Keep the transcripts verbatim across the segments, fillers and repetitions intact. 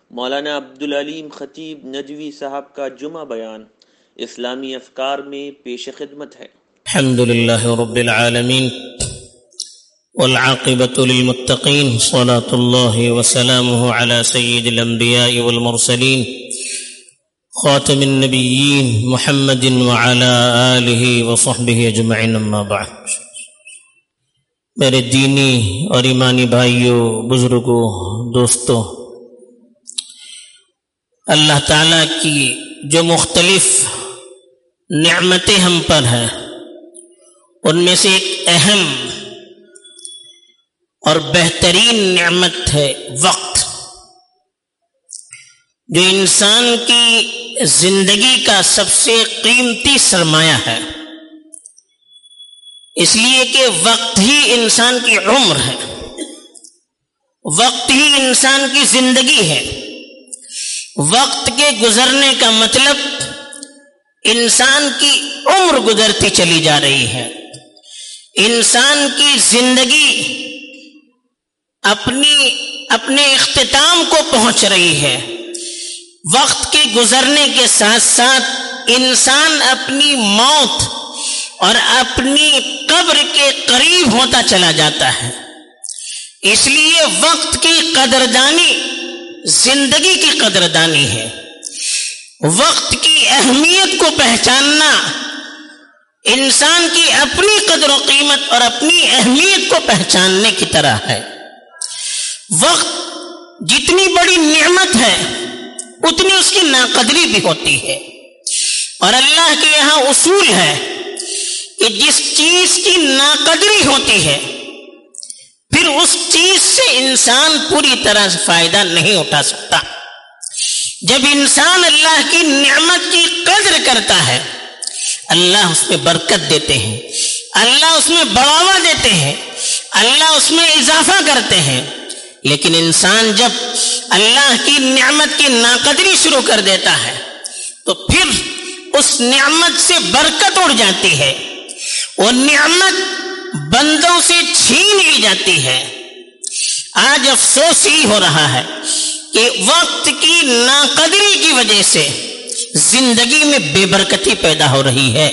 مولانا عبدالعلیم خطیب ندوی صاحب کا جمعہ بیان اسلامی افکار میں پیش خدمت ہے۔ الحمد للہ رب العالمین والعاقبۃ للمتقین، صلاۃ اللہ وسلامہ علی سید الانبیاء والمرسلین خاتم النبیین محمد وعلی آلہ وصحبہ اجمعین، اما بعد۔ میرے دینی اور ایمانی بھائیوں، بزرگوں، دوستوں، اللہ تعالیٰ کی جو مختلف نعمتیں ہم پر ہیں، ان میں سے ایک اہم اور بہترین نعمت ہے وقت، جو انسان کی زندگی کا سب سے قیمتی سرمایہ ہے، اس لیے کہ وقت ہی انسان کی عمر ہے، وقت ہی انسان کی زندگی ہے۔ وقت کے گزرنے کا مطلب انسان کی عمر گزرتی چلی جا رہی ہے، انسان کی زندگی اپنی اپنے اختتام کو پہنچ رہی ہے۔ وقت کے گزرنے کے ساتھ ساتھ انسان اپنی موت اور اپنی قبر کے قریب ہوتا چلا جاتا ہے۔ اس لیے وقت کی قدردانی زندگی کی قدردانی ہے۔ وقت کی اہمیت کو پہچاننا انسان کی اپنی قدر و قیمت اور اپنی اہمیت کو پہچاننے کی طرح ہے۔ وقت جتنی بڑی نعمت ہے اتنی اس کی ناقدری بھی ہوتی ہے، اور اللہ کے یہاں اصول ہے کہ جس چیز کی ناقدری ہوتی ہے پھر اس چیز سے انسان پوری طرح سے فائدہ نہیں اٹھا سکتا۔ جب انسان اللہ کی نعمت کی قدر کرتا ہے، اللہ اس میں برکت دیتے ہیں، اللہ اس میں بڑھاوا دیتے ہیں، اللہ اس میں اضافہ کرتے ہیں۔ لیکن انسان جب اللہ کی نعمت کی ناقدری شروع کر دیتا ہے تو پھر اس نعمت سے برکت اڑ جاتی ہے، وہ نعمت بندوں سے چھین لی جاتی ہے۔ آج افسوس ہی ہو رہا ہے کہ وقت کی ناقدری کی وجہ سے زندگی میں بے برکتی پیدا ہو رہی ہے،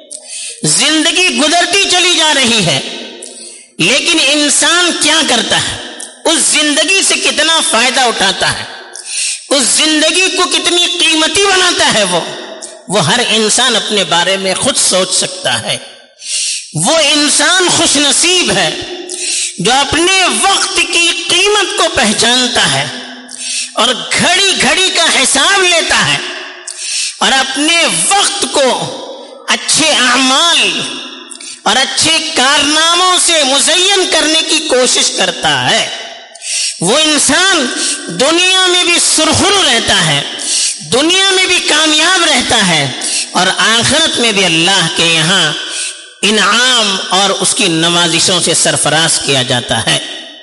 زندگی گزرتی چلی جا رہی ہے، لیکن انسان کیا کرتا ہے؟ اس زندگی سے کتنا فائدہ اٹھاتا ہے، اس زندگی کو کتنی قیمتی بناتا ہے، وہ وہ ہر انسان اپنے بارے میں خود سوچ سکتا ہے۔ وہ انسان خوش نصیب ہے جو اپنے وقت کی قیمت کو پہچانتا ہے اور گھڑی گھڑی کا حساب لیتا ہے اور اپنے وقت کو اچھے اعمال اور اچھے کارناموں سے مزین کرنے کی کوشش کرتا ہے۔ وہ انسان دنیا میں بھی سرخرو رہتا ہے، دنیا میں بھی کامیاب رہتا ہے، اور آخرت میں بھی اللہ کے یہاں انعام اور اس کی نوازشوں سے سرفراز کیا جاتا ہے۔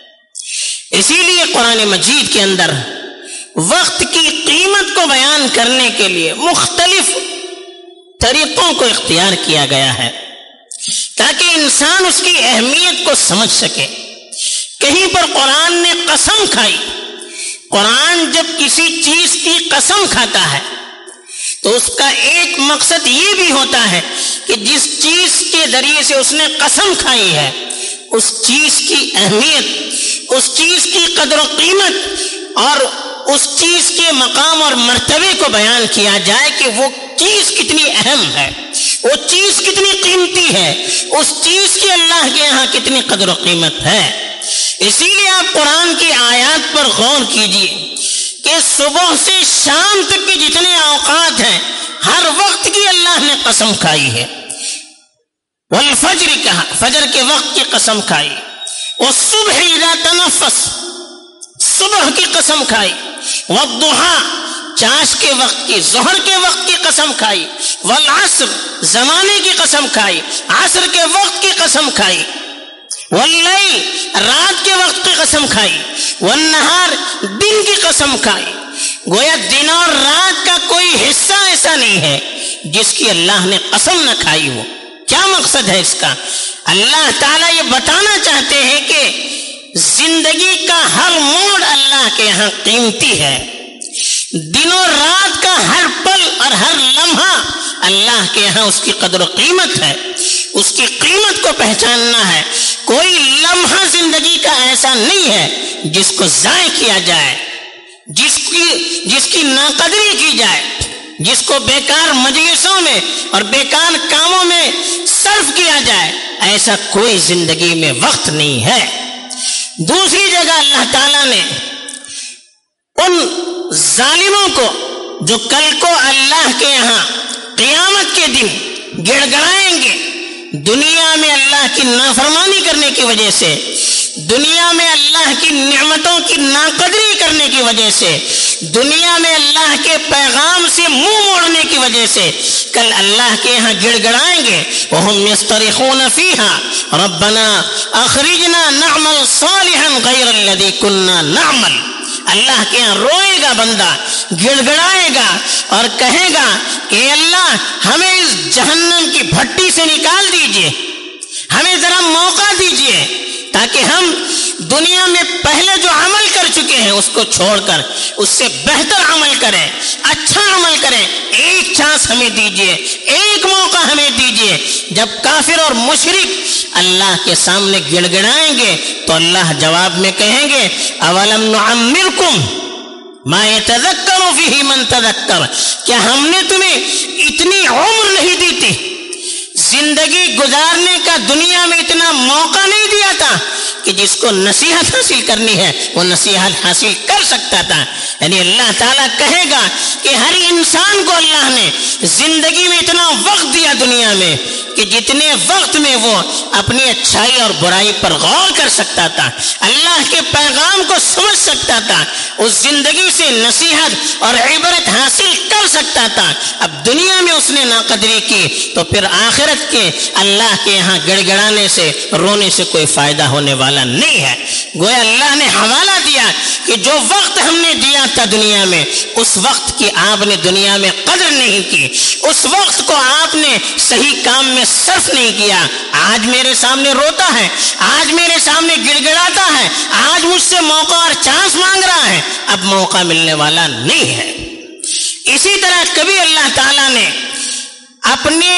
اسی لیے قرآن مجید کے اندر وقت کی قیمت کو بیان کرنے کے لیے مختلف طریقوں کو اختیار کیا گیا ہے تاکہ انسان اس کی اہمیت کو سمجھ سکے۔ کہیں پر قرآن نے قسم کھائی۔ قرآن جب کسی چیز کی قسم کھاتا ہے تو اس کا ایک مقصد یہ بھی ہوتا ہے کہ جس چیز کے ذریعے سے اس نے قسم کھائی ہے اس چیز کی اہمیت، اس چیز کی قدر و قیمت اور اس چیز کے مقام اور مرتبے کو بیان کیا جائے کہ وہ چیز کتنی اہم ہے، وہ چیز کتنی قیمتی ہے، اس چیز کی اللہ کے یہاں کتنی قدر و قیمت ہے۔ اسی لیے آپ قرآن کی آیات پر غور کیجئے کہ صبح سے شام تک کے جتنے اوقات ہیں ہر وقت کی اللہ نے قسم کھائی ہے۔ والفجر کہا، فجر کے وقت کی قسم کھائی، والصبح اذا تنفس، صبح کی قسم کھائی، والضحیٰ، چاش کے وقت کی، ظہر کے وقت کی قسم کھائی، والعصر، زمانے کی قسم کھائی، عصر کے وقت کی قسم کھائی، واللیل، رات کے وقت کی قسم کھائی، والنہار، دن کی قسم کھائی۔ گویا دن اور رات کا کوئی حصہ ایسا نہیں ہے جس کی اللہ نے قسم نہ کھائی ہو۔ کیا مقصد ہے اس کا؟ اللہ تعالیٰ یہ بتانا چاہتے ہیں کہ زندگی کا ہر موڑ اللہ کے یہاں قیمتی ہے، دنوں رات کا ہر پل اور ہر لمحہ اللہ کے یہاں اس کی قدر و قیمت ہے، اس کی قیمت کو پہچاننا ہے۔ کوئی لمحہ زندگی کا ایسا نہیں ہے جس کو ضائع کیا جائے، جس کی جس کی ناقدری کی جائے، جس کو بیکار مجلسوں میں اور بیکار کاموں میں صرف کیا جائے، ایسا کوئی زندگی میں وقت نہیں ہے۔ دوسری جگہ اللہ تعالیٰ نے ان ظالموں کو جو کل کو اللہ کے یہاں قیامت کے دن گڑ گڑائیں گے، دنیا میں اللہ کی نافرمانی کرنے کی وجہ سے، دنیا میں اللہ کی نعمتوں کی ناقدری کرنے کی وجہ سے، دنیا میں اللہ کے پیغام سے منہ موڑنے کی وجہ سے، کل اللہ کے یہاں گڑ گڑائیں گے۔ وَهُمْ يَسْتَرِخُونَ فِيهَا رَبَّنَا أَخْرِجْنَا نَعْمَلْ صَالِحًا غَيْرَ الَّذِي كُنَّا نَعْمَلْ۔ اللہ کے یہاں روئے گا بندہ، گڑ گڑائے گا اور کہے گا کہ اللہ ہمیں اس جہنم کی بھٹی سے نکال دیجئے، ہمیں ذرا موقع دیجئے تاکہ ہم دنیا میں پہلے جو عمل کر چکے ہیں اس کو چھوڑ کر اس سے بہتر عمل کریں، اچھا عمل کریں۔ ایک چانس ہمیں دیجئے، ایک موقع ہمیں دیجئے۔ جب کافر اور مشرک اللہ کے سامنے گڑ گڑائیں گے تو اللہ جواب میں کہیں گے اولم نعمرکم ما یتذکر فیہ من تذکر، کیا ہم نے تمہیں اتنی عمر نہیں دی تھی، زندگی گزارنے کا دنیا میں اتنا موقع نہیں دیا تھا کہ جس کو نصیحت حاصل کرنی ہے وہ نصیحت حاصل کر سکتا تھا؟ یعنی اللہ تعالیٰ کہے گا کہ ہر انسان کو اللہ نے زندگی میں اتنا وقت دیا دنیا میں کہ جتنے وقت میں وہ اپنی اچھائی اور برائی پر غور کر سکتا تھا، اللہ کے پیغام کو سمجھ سکتا تھا، اس زندگی سے نصیحت اور عبرت حاصل کر سکتا تھا۔ اب دنیا میں اس نے ناقدری کی تو پھر آخرت کے اللہ کے یہاں گڑ گڑانے سے، رونے سے کوئی فائدہ ہونے والا نہیں ہے۔ گویا اللہ نے حوالہ دیا کہ جو وقت ہم نے دیا تھا دنیا میں، اس وقت کی آپ نے دنیا میں قدر نہیں کی، اس وقت کو آپ نے صحیح کام میں صرف نہیں کیا۔ آج میرے سامنے روتا ہے، آج میرے سامنے گڑ گڑاتا ہے، آج مجھ سے موقع اور چانس مانگ رہا ہے، اب موقع ملنے والا نہیں ہے۔ اسی طرح کبھی اللہ تعالیٰ نے اپنے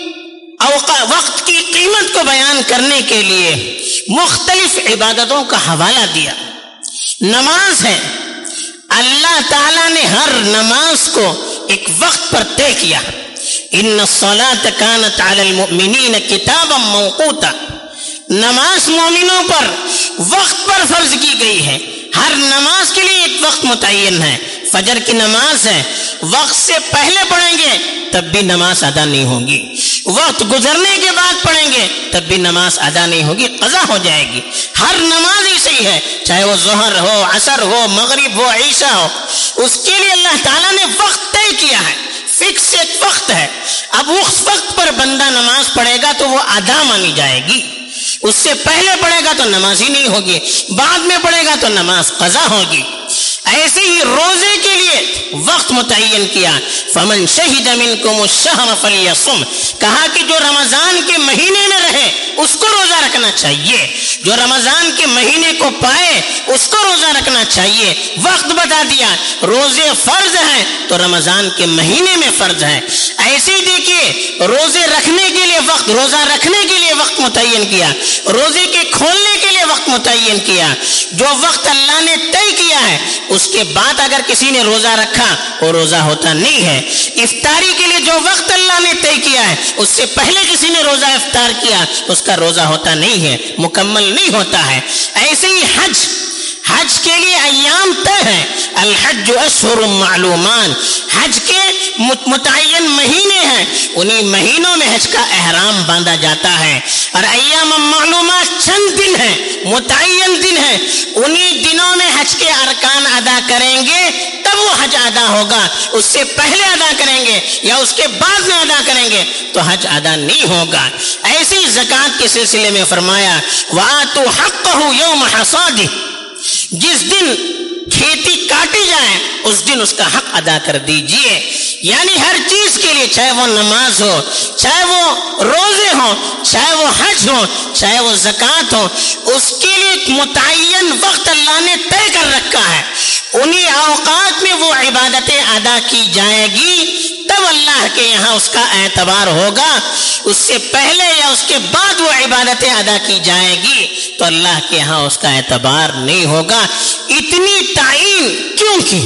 وقت کی قیمت کو بیان کرنے کے لیے مختلف عبادتوں کا حوالہ دیا۔ نماز ہے، اللہ تعالیٰ نے ہر نماز کو ایک وقت پر طے کیا۔ ان الصلاۃ کانت علی المؤمنین کتابا موقوتا، نماز مومنوں پر وقت پر فرض کی گئی ہے۔ ہر نماز کے لیے ایک وقت متعین ہے۔ فجر کی نماز ہے، وقت سے پہلے پڑھیں گے تب بھی نماز ادا نہیں ہوگی، وقت گزرنے کے بعد پڑھیں گے تب بھی نماز ادا نہیں ہوگی، قضا ہو جائے گی۔ ہر نماز ایسے ہی ہے، چاہے وہ ظہر ہو، عصر ہو، مغرب ہو، عشاء ہو، اس کے لیے اللہ تعالیٰ نے وقت طے کیا ہے، فکس ایک وقت ہے۔ اب اس وقت پر بندہ نماز پڑھے گا تو وہ ادا مانی جائے گی، اس سے پہلے پڑھے گا تو نماز ہی نہیں ہوگی، بعد میں پڑھے گا تو نماز قضا ہوگی۔ ایسے ہی روزے کے لیے وقت متعین کیا، فمن شہد منکم الشہر فلیصم، کہا کہ جو رمضان کے مہینے میں رہے اس کو روزہ رکھنا چاہیے، جو رمضان کے مہینے کو پائے اس کو روزہ رکھنا چاہیے۔ وقت بتا دیا، روزے فرض ہیں تو رمضان کے مہینے میں فرض ہے۔ ایسے ہی دیکھیے روزے رکھنے کے لیے وقت، روزہ رکھنے کے لیے وقت متعین کیا، روزے کے کھولنے کے لیے وقت متعین کیا۔ جو وقت اللہ نے طے کیا ہے اس کے بعد اگر کسی نے روزہ رکھا وہ روزہ ہوتا نہیں ہے۔ افطاری کے لیے جو وقت اللہ نے طے کیا ہے اس سے پہلے کسی نے روزہ افطار کیا اس کا روزہ ہوتا نہیں ہے، مکمل نہیں ہوتا ہے۔ ایسے ہی حج، حج کے لیے ایام طے ہیں، الحج اشہر معلومان، حج کے متعین مہینے ہیں، انہی مہینوں میں حج کا احرام باندھا جاتا ہے، اور ایام معلومات چند دن ہیں، متعین دن ہیں، انہی دنوں میں حج کے ارکان ادا کریں گے تب وہ حج ادا ہوگا، اس سے پہلے ادا کریں گے یا اس کے بعد میں ادا کریں گے تو حج ادا نہیں ہوگا۔ ایسے ہی زکوٰۃ کے سلسلے میں فرمایا وَآتُوا حَقَّهُ يَوْمَ حَصَادِهِ، جس دن کھیتی کاٹی جائے اس دن اس کا حق ادا کر دیجئے۔ یعنی ہر چیز کے لیے، چاہے وہ نماز ہو، چاہے وہ روزے ہوں، چاہے وہ حج ہو، چاہے وہ زکوٰۃ ہو، اس کے لیے ایک متعین وقت اللہ نے طے کر رکھا ہے، انہی اوقات میں وہ عبادتیں ادا کی جائے گی، تب اللہ کے یہاں اس کا اعتبار ہوگا۔ اس سے پہلے یا اس کے بعد وہ عبادتیں ادا کی جائے گی تو اللہ کے یہاں اس کا اعتبار نہیں ہوگا۔ اتنی تعین کیوں کی؟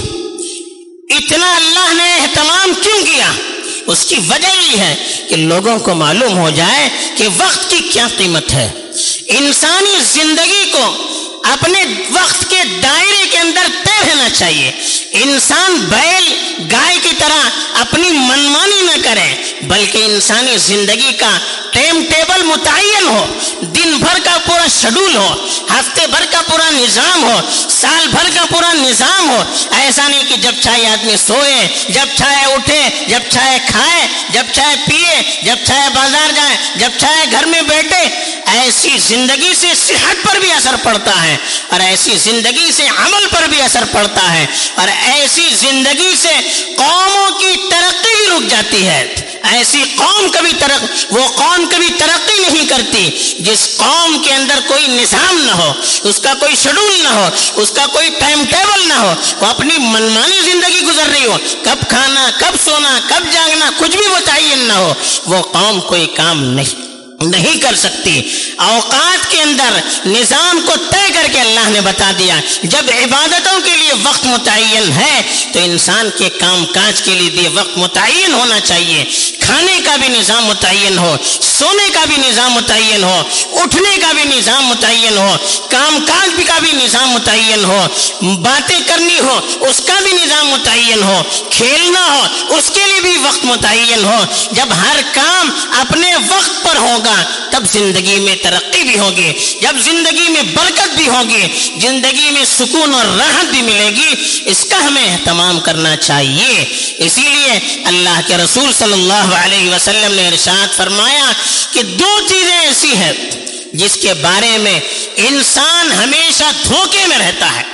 اتنا اللہ نے اہتمام کیوں کیا؟ اس کی وجہ یہ ہے کہ لوگوں کو معلوم ہو جائے کہ وقت کی کیا قیمت ہے۔ انسانی زندگی کو اپنے وقت کے دائرے کے اندر طے رہنا چاہیے۔ انسان بیل گائے کی طرح اپنی منمانی نہ کرے، بلکہ انسانی زندگی کا ٹائم ٹیبل متعین ہو، دن بھر کا پورا شیڈول ہو، ہفتے بھر کا پورا نظام ہو، سال بھر کا پورا نظام ہو۔ ایسا نہیں کہ جب چاہے آدمی سوئے، جب چاہے اٹھے، جب چاہے کھائے، جب چاہے پیے، جب چاہے بازار جائے، جب چاہے گھر میں بیٹھے۔ ایسی زندگی سے صحت پر بھی اثر پڑتا ہے، اور ایسی زندگی سے عمل پر بھی اثر پڑتا ہے، اور ایسی زندگی سے قوموں کی ترقی بھی رک جاتی ہے۔ ایسی قوم کبھی ترق وہ قوم کبھی ترقی نہیں کرتی جس قوم کے اندر کوئی نظام نہ ہو، اس کا کوئی شیڈول نہ ہو، اس کا کوئی ٹائم ٹیبل نہ ہو، وہ اپنی منمانی زندگی گزر رہی ہو، کب کھانا، کب سونا، کب جاگنا، کچھ بھی متعین نہ ہو، وہ قوم کوئی کام نہیں نہیں کر سکتی۔ اوقات کے اندر نظام کو طے کر کے اللہ نے بتا دیا، جب عبادتوں کے لیے وقت متعین ہے تو انسان کے کام کاج کے لیے بھی وقت متعین ہونا چاہیے۔ کھانے کا بھی نظام متعین ہو، سونے کا بھی نظام متعین ہو، اٹھنے کا بھی نظام متعین ہو، کام کاج کا بھی نظام متعین ہو، باتیں کرنی ہو اس کا بھی نظام متعین ہو، کھیلنا ہو اس کے لیے بھی وقت متعین ہو۔ جب ہر کام اپنے وقت پر ہوگا تب زندگی میں ترقی بھی ہوگی، جب زندگی میں برکت بھی ہوگی، زندگی میں سکون اور راحت بھی ملے گی۔ اس کا ہمیں اہتمام کرنا چاہیے۔ اسی لیے اللہ کے رسول صلی اللہ علیہ وسلم نے ارشاد فرمایا کہ دو چیزیں ایسی ہیں جس کے بارے میں انسان ہمیشہ دھوکے میں رہتا ہے۔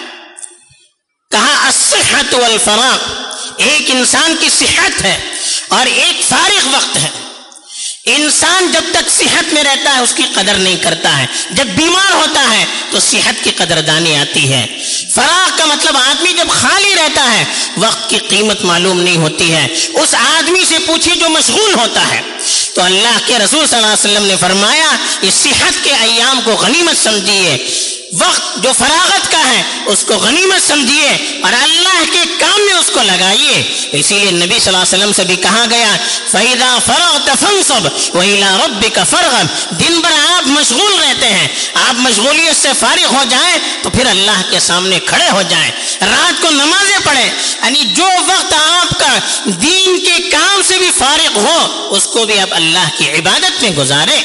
کہا الصحت والفراغ، ایک انسان کی صحت ہے اور ایک فارغ وقت ہے۔ انسان جب تک صحت میں رہتا ہے اس کی قدر نہیں کرتا ہے، جب بیمار ہوتا ہے تو صحت کی قدردانی آتی ہے۔ فراغ کا مطلب آدمی جب خالی رہتا ہے وقت کی قیمت معلوم نہیں ہوتی ہے۔ اس آدمی سے پوچھیے جو مشغول ہوتا ہے۔ تو اللہ کے رسول صلی اللہ علیہ وسلم نے فرمایا اس صحت کے ایام کو غنیمت سمجھیے، وقت جو فراغت کا ہے اس کو غنیمت سمجھیے اور اللہ کے کام میں اس کو لگائیے۔ اسی لیے نبی صلی اللہ علیہ وسلم سے بھی کہا گیا فَإِذَا فَرَغْتَ فَانصَبْ وَإِلَىٰ رَبِّكَ فَارْغَب، دن بھر آپ مشغول رہتے ہیں، آپ مشغولیت سے فارغ ہو جائیں تو پھر اللہ کے سامنے کھڑے ہو جائیں، رات کو نمازیں پڑھیں، یعنی جو وقت آپ کا دین کے کام سے بھی فارغ ہو اس کو بھی آپ اللہ کی عبادت میں گزاریں۔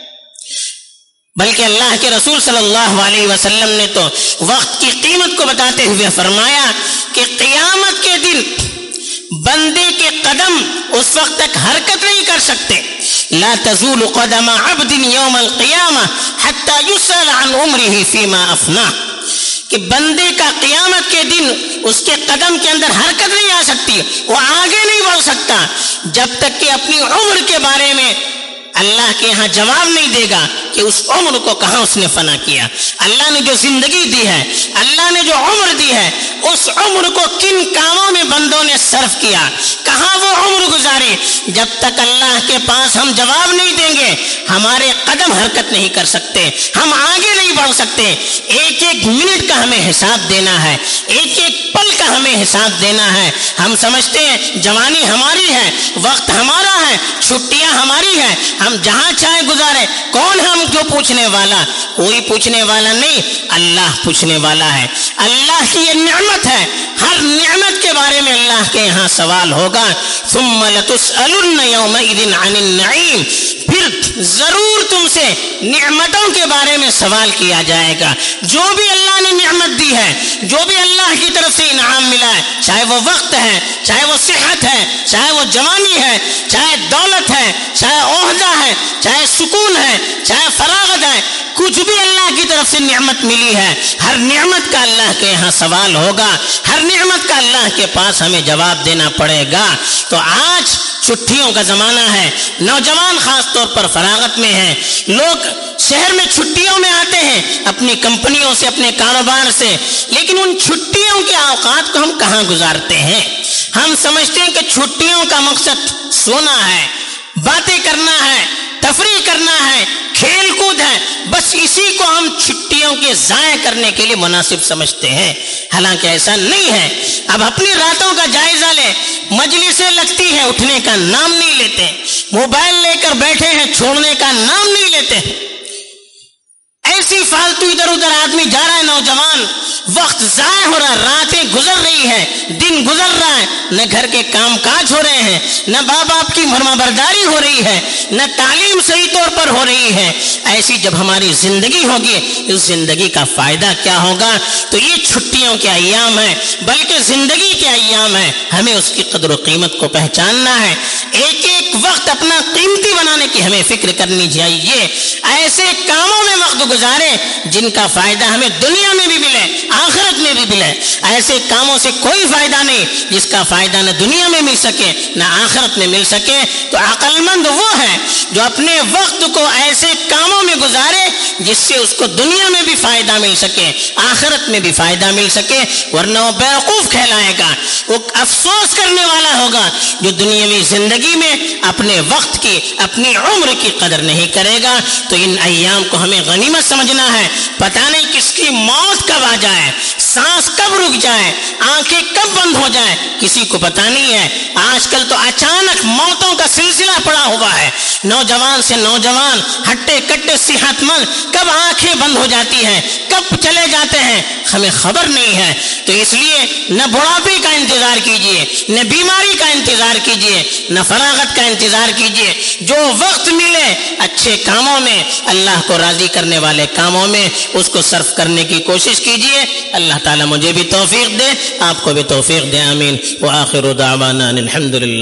بلکہ اللہ کے رسول صلی اللہ علیہ وسلم نے تو وقت کی قیمت کو بتاتے ہوئے فرمایا کہ قیامت کے دن بندے کے قدم اس وقت تک حرکت نہیں کر سکتے۔ لا تزول قدم عبد یوم القیامہ حتی یسأل عن عمرہ فیما افناہ، کہ بندے کا قیامت کے دن اس کے قدم کے اندر حرکت نہیں آ سکتی، وہ آگے نہیں بڑھ سکتا جب تک کہ اپنی عمر کے بارے میں اللہ کے یہاں جواب نہیں دے گا کہ اس عمر کو کہاں اس نے فنا کیا۔ اللہ نے جو زندگی دی ہے، اللہ نے جو عمر دی ہے، اس عمر کو کن کاموں میں بندوں نے صرف کیا، کہاں وہ عمر گزاری۔ جب تک اللہ کے پاس ہم جواب نہیں دیں گے ہمارے قدم حرکت نہیں کر سکتے، ہم آگے نہیں بڑھ سکتے۔ ایک ایک منٹ کا ہمیں حساب دینا ہے، ایک ایک پل کا ہمیں حساب دینا ہے۔ ہم سمجھتے ہیں جوانی ہماری ہے، وقت ہمارا ہے، چھٹیاں ہماری ہیں، ہم جہاں چاہے گزارے۔ کون ہم جو پوچھنے والا؟ کوئی پوچھنے والا نہیں، اللہ پوچھنے والا ہے۔ اللہ کی یہ نعمت ہے، ہر نعمت کے بارے میں اللہ کے یہاں سوال ہوگا۔ ثم لتسألن یومئذ عن النعیم، پھر ضرور تم سے نعمتوں کے بارے میں سوال کیا جائے گا۔ جو بھی اللہ نے نعمت دی ہے، جو بھی اللہ کی طرف سے انعام ملا ہے، چاہے وہ وقت ہے، چاہے وہ صحت ہے، چاہے وہ جوانی ہے، چاہے دولت ہے، چاہے عہدہ ہے، چاہے سکون ہے، چاہے فراغت ہے، کچھ بھی اللہ کی طرف طرف سے نعمت ملی ہے، ہر نعمت کا اللہ کے یہاں سوال ہوگا، ہر نعمت کا اللہ کے پاس ہمیں جواب دینا پڑے گا۔ تو آج چھٹیوں کا زمانہ ہے، نوجوان خاص طور پر فراغت میں ہیں، لوگ شہر میں چھٹیوں میں آتے ہیں اپنی کمپنیوں سے، اپنے کاروبار سے، لیکن ان چھٹیوں کے اوقات کو ہم کہاں گزارتے ہیں؟ ہم سمجھتے ہیں کہ چھٹیوں کا مقصد سونا ہے، باتیں کرنا ہے، تفریح کرنا ہے، کھیل کود ہے، بس اسی کو ہم چھٹیوں کے ضائع کرنے کے لیے مناسب سمجھتے ہیں، حالانکہ ایسا نہیں ہے۔ اب اپنی راتوں کا جائزہ لیں، مجلسیں لگتی ہیں، اٹھنے کا نام نہیں لیتے، موبائل لے کر بیٹھے ہیں، چھوڑنے کا نام نہیں لیتے، ایسی فالتو ادھر ادھر آدمی جا رہا ہے، نوجوان وقت ضائع ہو رہا ہے، راتیں گزر رہی ہیں، دن گزر رہا ہے، نہ گھر کے کام کاج ہو رہے ہیں، نہ ماں باپ کی فرما برداری ہو رہی ہے، نہ تعلیم صحیح طور پر ہو رہی ہے۔ ایسی جب ہماری زندگی ہوگی، اس زندگی کا فائدہ کیا ہوگا؟ تو یہ چھٹیوں کے ایام ہیں، بلکہ زندگی کے ایام ہیں، ہمیں اس کی قدر و قیمت کو پہچاننا ہے، ایک ایک وقت اپنا قیمتی بنانے کی ہمیں فکر کرنی چاہیے، ایسے کاموں میں وقت گزارے جن کا فائدہ ہمیں دنیا میں بھی ملے، آخرت میں بھی ملے۔ ایسے کاموں سے کوئی فائدہ نہیں جس کا فائدہ نہ دنیا میں مل سکے نہ آخرت میں مل سکے۔ تو عقل مند وہ ہے جو اپنے وقت کو ایسے کاموں میں گزارے جس سے اس کو دنیا میں بھی فائدہ مل سکے، آخرت میں بھی فائدہ مل سکے، ورنہ وہ بیوقوف کہلائے گا، وہ افسوس کرنے والا ہوگا جو دنیاوی زندگی میں اپنے وقت کی، اپنی عمر کی قدر نہیں کرے گا۔ تو ان ایام کو ہمیں غنیمت سمجھنا ہے، پتہ نہیں کس کی موت کب آ جائے، سانس کب رک جائے، آنکھیں کب بند ہو جائے، کسی کو پتہ نہیں ہے۔ آج کل تو اچانک موتوں کا سلسلہ پڑا ہوا ہے، نوجوان سے نوجوان، ہٹے کٹے صحت مند، کب آنکھیں بند ہو جاتی ہیں، کب چلے جاتے ہیں، ہمیں خبر نہیں ہے۔ تو اس لیے نہ بڑھاپے کا انتظار کیجیے، نہ بیماری کا انتظار کیجیے، نہ فراغت کا انتظار کیجیے، جو وقت ملے اچھے کاموں میں، اللہ کو راضی کرنے والے کاموں میں اس کو صرف کرنے کی کوشش کیجیے۔ اللہ تعالیٰ مجھے بھی توفیق دے، آپ کو بھی توفیق دے، آمین۔ وآخر دعوانا الحمدللہ۔